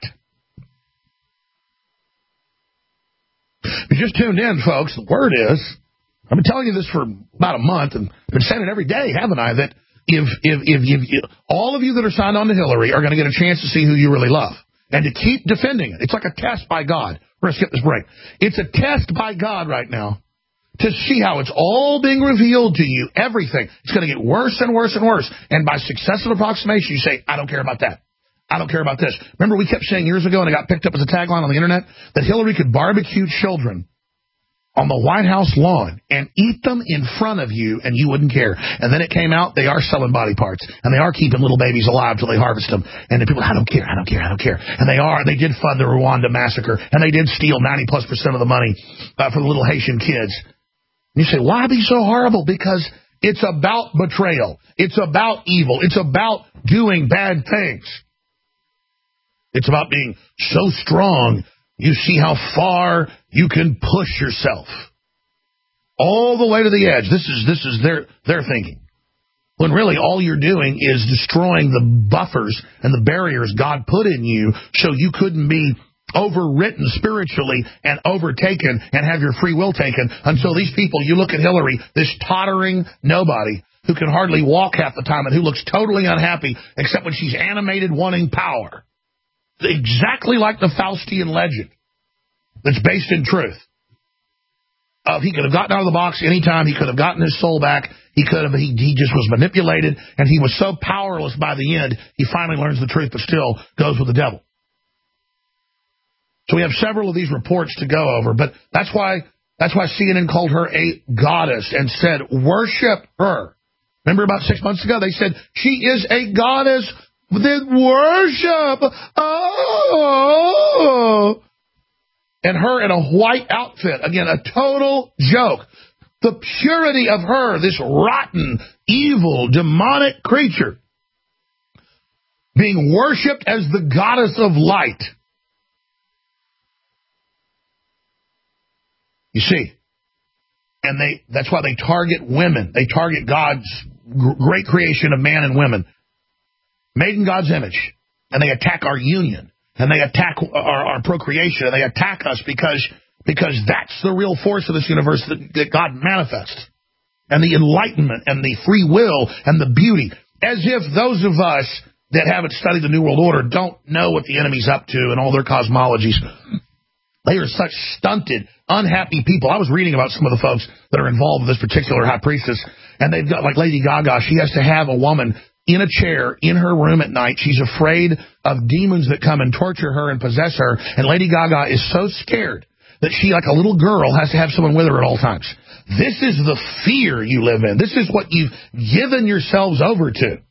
You just tuned in, folks. The word is I've been telling you this for about a month, and been saying it every day, haven't I? That if if if, if, if all of you that are signed on to Hillary are going to get a chance to see who you really love, and to keep defending it. It's like a test by God. We're going to skip this break. It's a test by God right now to see how it's all being revealed to you, everything. It's going to get worse and worse and worse. And by successive approximation, you say, I don't care about that. I don't care about this. Remember we kept saying years ago, and it got picked up as a tagline on the internet, that Hillary could barbecue children on the White House lawn and eat them in front of you, and you wouldn't care. And then it came out, they are selling body parts, and they are keeping little babies alive till they harvest them. And the people, I don't care, I don't care, I don't care. And they are, they did fund the Rwanda massacre, and they did steal ninety plus percent of the money uh, for the little Haitian kids. And you say, why be so horrible? Because it's about betrayal. It's about evil. It's about doing bad things. It's about being so strong, you see how far you can push yourself. All the way to the edge. This is this is their, their thinking. When really all you're doing is destroying the buffers and the barriers God put in you so you couldn't be overwritten spiritually and overtaken and have your free will taken until these people, you look at Hillary, this tottering nobody who can hardly walk half the time and who looks totally unhappy except when she's animated wanting power. Exactly like the Faustian legend that's based in truth. Of he could have gotten out of the box anytime, he could have gotten his soul back, he could have, he, he just was manipulated, and he was so powerless by the end, he finally learns the truth but still goes with the devil. So we have several of these reports to go over, but that's why that's why C N N called her a goddess and said, worship her. Remember about six months ago, they said, she is a goddess, then worship. Oh. And her in a white outfit. Again, a total joke. The purity of her, this rotten, evil, demonic creature, being worshipped as the goddess of light. You see, and they that's why they target women. They target God's great creation of man and women, made in God's image, and they attack our union, and they attack our, our procreation, and they attack us because because that's the real force of this universe that, that God manifests, and the enlightenment, and the free will, and the beauty, as if those of us that haven't studied the New World Order don't know what the enemy's up to and all their cosmologies. They are such stunted, unhappy people. I was reading about some of the folks that are involved with this particular high priestess, and they've got, like Lady Gaga, she has to have a woman in a chair in her room at night. She's afraid of demons that come and torture her and possess her, and Lady Gaga is so scared that she, like a little girl, has to have someone with her at all times. This is the fear you live in. This is what you've given yourselves over to.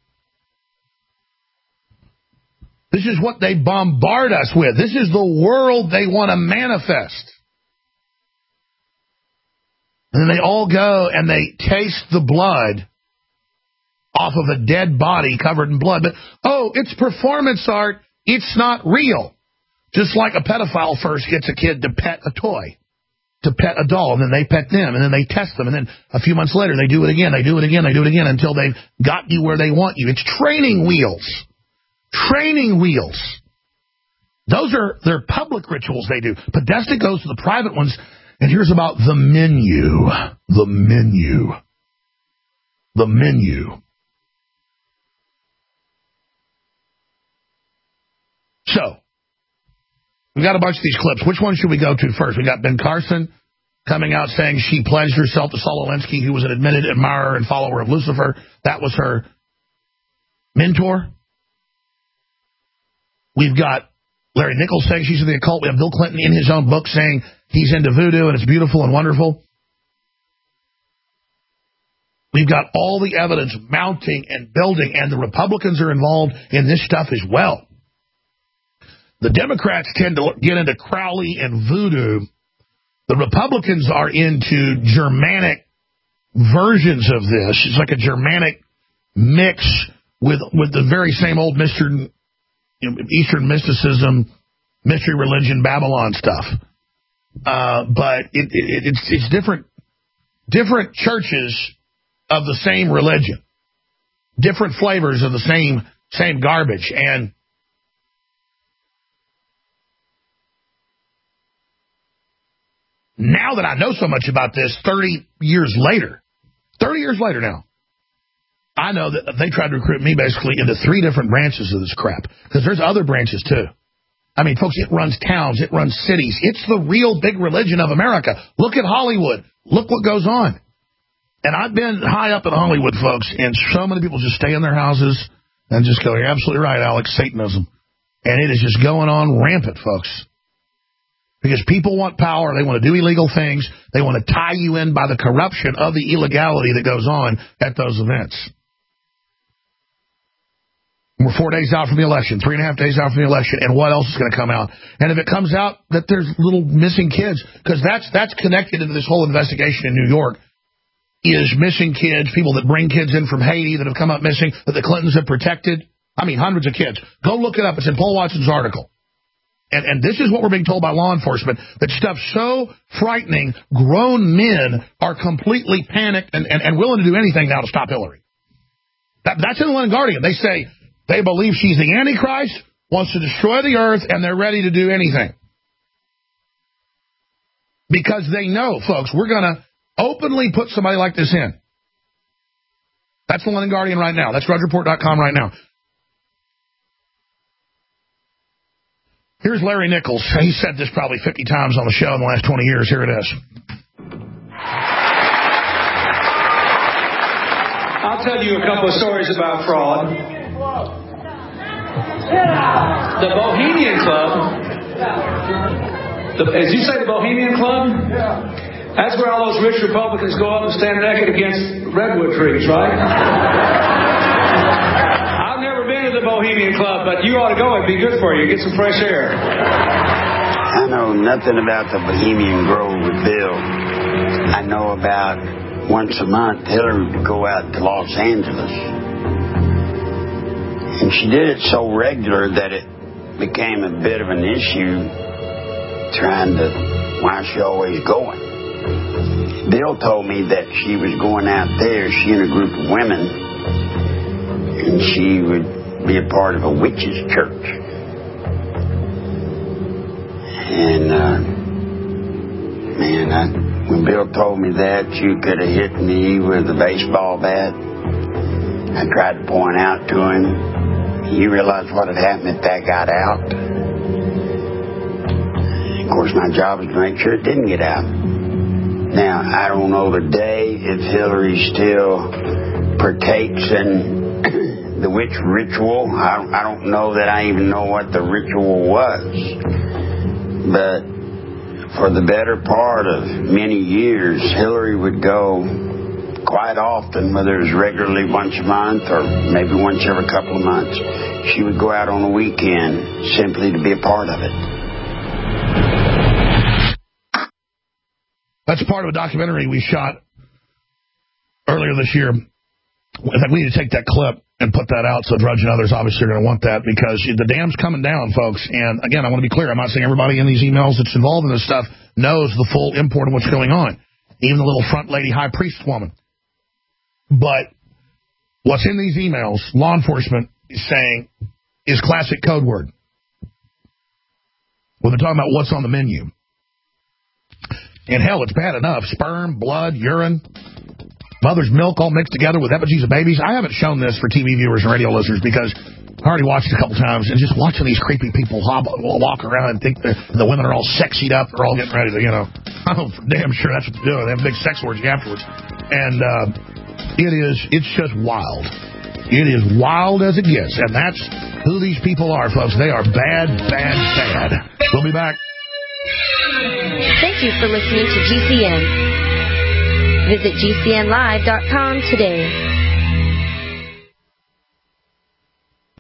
This is what they bombard us with. This is the world they want to manifest. And then they all go and they taste the blood off of a dead body covered in blood. But, oh, it's performance art. It's not real. Just like a pedophile first gets a kid to pet a toy, to pet a doll, and then they pet them, and then they test them, and then a few months later they do it again, they do it again, they do it again until they've got you where they want you. It's training wheels. Training wheels. Those are their public rituals they do. Podesta goes to the private ones, and here's about the menu. The menu. The menu. So, we've got a bunch of these clips. Which one should we go to first? We got Ben Carson coming out saying she pledged herself to Saul Alinsky, who was an admitted admirer and follower of Lucifer. That was her mentor. We've got Larry Nichols saying she's in the occult. We have Bill Clinton in his own book saying he's into voodoo and it's beautiful and wonderful. We've got all the evidence mounting and building, and the Republicans are involved in this stuff as well. The Democrats tend to get into Crowley and voodoo. The Republicans are into Germanic versions of this. It's like a Germanic mix with with the very same old Mister Eastern mysticism, mystery religion, Babylon stuff. Uh, but it, it, it's it's different different churches of the same religion, different flavors of the same same garbage. And now that I know so much about this thirty years later, thirty years later now, I know that they tried to recruit me basically into three different branches of this crap. Because there's other branches, too. I mean, folks, it runs towns. It runs cities. It's the real big religion of America. Look at Hollywood. Look what goes on. And I've been high up in Hollywood, folks, and so many people just stay in their houses and just go, you're absolutely right, Alex, Satanism. And it is just going on rampant, folks. Because people want power. They want to do illegal things. They want to tie you in by the corruption of the illegality that goes on at those events. We're four days out from the election, three and a half days out from the election, and what else is going to come out? And if it comes out that there's little missing kids, because that's that's connected into this whole investigation in New York, is missing kids, people that bring kids in from Haiti that have come up missing, that the Clintons have protected. I mean, hundreds of kids. Go look it up. It's in Paul Watson's article. And, and this is what we're being told by law enforcement, that stuff so frightening, grown men are completely panicked and, and, and willing to do anything now to stop Hillary. That, that's in the London Guardian. They say they believe she's the Antichrist, wants to destroy the earth, and they're ready to do anything. Because they know, folks, we're going to openly put somebody like this in. That's the London Guardian right now. That's Drudge Report dot com right now. Here's Larry Nichols. He said this probably fifty times on the show in the last twenty years. Here it is. I'll tell you a couple of stories about fraud. The Bohemian Club, the, as you say, the Bohemian Club? That's where all those rich Republicans go up and stand naked against redwood trees, right? I've never been to the Bohemian Club, but you ought to go. It'd be good for you. Get some fresh air. I know nothing about the Bohemian Grove with Bill. I know about once a month Hillary would go out to Los Angeles. And she did it so regular that it became a bit of an issue trying to, why is she always going? Bill told me that she was going out there, she and a group of women, and she would be a part of a witch's church. And, uh, man, I, when Bill told me that, you could have hit me with a baseball bat. I tried to point out to him. He realized what had happened if that got out. Of course, my job was to make sure it didn't get out. Now, I don't know today if Hillary still partakes in the witch ritual. I, I don't know that I even know what the ritual was. But for the better part of many years, Hillary would go quite often, whether it was regularly once a month or maybe once every couple of months. She would go out on the weekend simply to be a part of it. That's part of a documentary we shot earlier this year. In fact, we need to take that clip and put that out, so Drudge and others obviously are going to want that, because the dam's coming down, folks. And, again, I want to be clear. I'm not saying everybody in these emails that's involved in this stuff knows the full import of what's going on, even the little front lady high priest woman. But what's in these emails, law enforcement is saying, is classic code word. When they're talking about what's on the menu. And hell, it's bad enough. Sperm, blood, urine, mother's milk all mixed together with effigies of babies. I haven't shown this for T V viewers and radio listeners because I already watched it a couple times, and just watching these creepy people hob- walk around and think the women are all sexied up, they're all getting ready to, you know, I'm damn sure that's what they're doing. They have a big sex orgy afterwards. And uh, it is, it's just wild. It is wild as it gets. And that's who these people are, folks. They are bad, bad, bad. We'll be back. Thank you for listening to G C N. Visit G C N live dot com today.